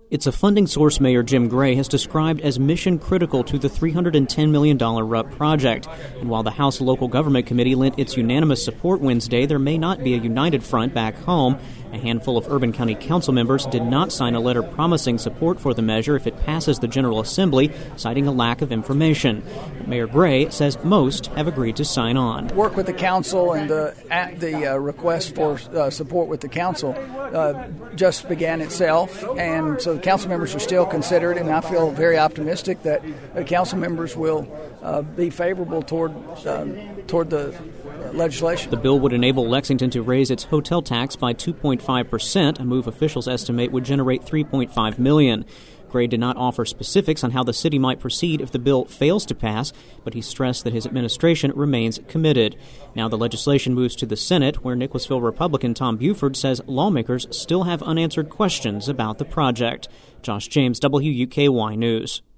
It's a funding source Mayor Jim Gray has described as mission critical to the $310 million RUP project. And while the House Local Government Committee lent its unanimous support Wednesday, there may not be a united front back home. A handful of Urban County Council members did not sign a letter promising support for the measure if it passes the General Assembly, citing a lack of information. But Mayor Gray says most have agreed to sign on. Work with the council, and the request for support with the council just began itself, and so the council members are still considered, and I feel very optimistic that the council members will be favorable toward the legislation. The bill would enable Lexington to raise its hotel tax by 2.5%, a move officials estimate would generate $3.5 million. Gray did not offer specifics on how the city might proceed if the bill fails to pass, but he stressed that his administration remains committed. Now the legislation moves to the Senate, where Nicholasville Republican Tom Buford says lawmakers still have unanswered questions about the project. Josh James, WUKY News.